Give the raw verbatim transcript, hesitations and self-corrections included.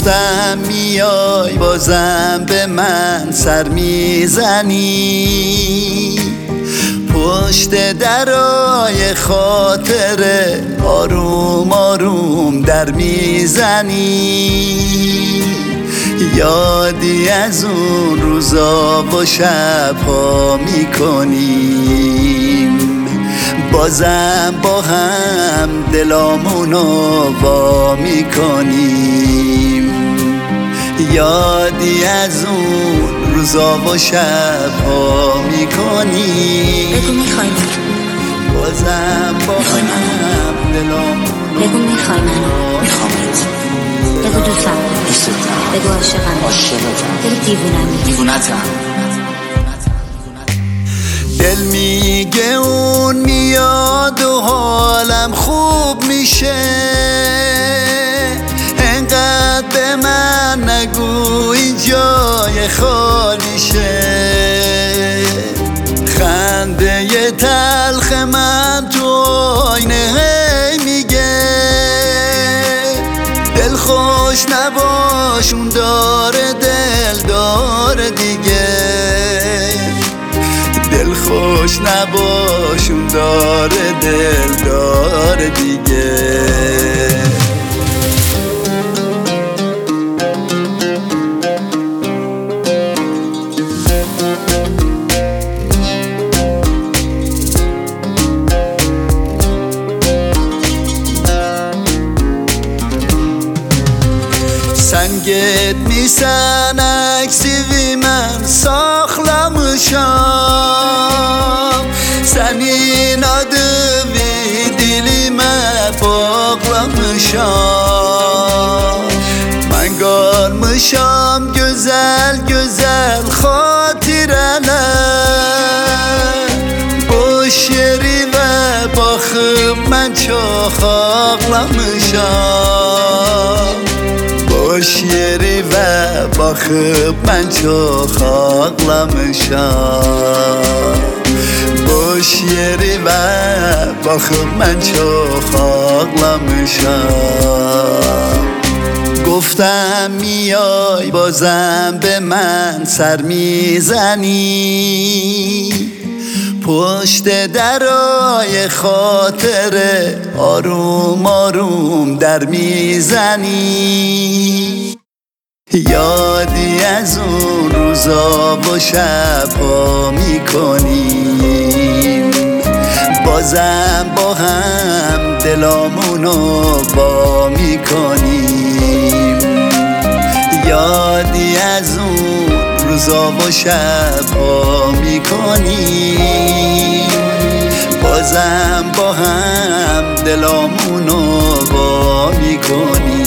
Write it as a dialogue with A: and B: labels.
A: گفتم میای بازم به من سر میزنی، پشت درای خاطره آروم آروم در میزنی. یادی از اون روزا و شبها میکنیم، بازم با هم دلامونو وا میکنیم. یادی از اون روزا و شبها میکنیم،
B: بگو میخوای منو،
A: بازم با هم دلامونو.
B: بگو میخوای منو،
C: میخوامت.
B: بگو دوستم، بگو عاشقم، بگو دیوونم،
C: دیوونتم.
A: دل میگه اون میاد و حالم خوب میشه، انقدر به من نگو این جای خالیشه. خنده ی تلخ من تو آینه میگه دل خوش نباش، اون داره دل داره دیگه. دل خوش نباش، اون داره دل داره دیگه. سنگت میسنک سیوی من saxlamışam, senin adı ve dilime bağlamışam. Ben kalmışam güzel güzel hatireler, boş yeri ve bakıp ben çok ağlamışam. Boş yeri ve bakıp ben çok ağlamışam. Boş yeri ve bakıp ben çok ağlamışam. گفتم میای بازم به من سر میزنی، پشت درای خاطره آروم آروم در میزنی. یادی از اون روزا و شبها میکنیم، بازم با هم دلامونو وا میکنیم. یادی از اون روزا و شبها میکنیم، بازم با هم دلامونو وا میکنیم.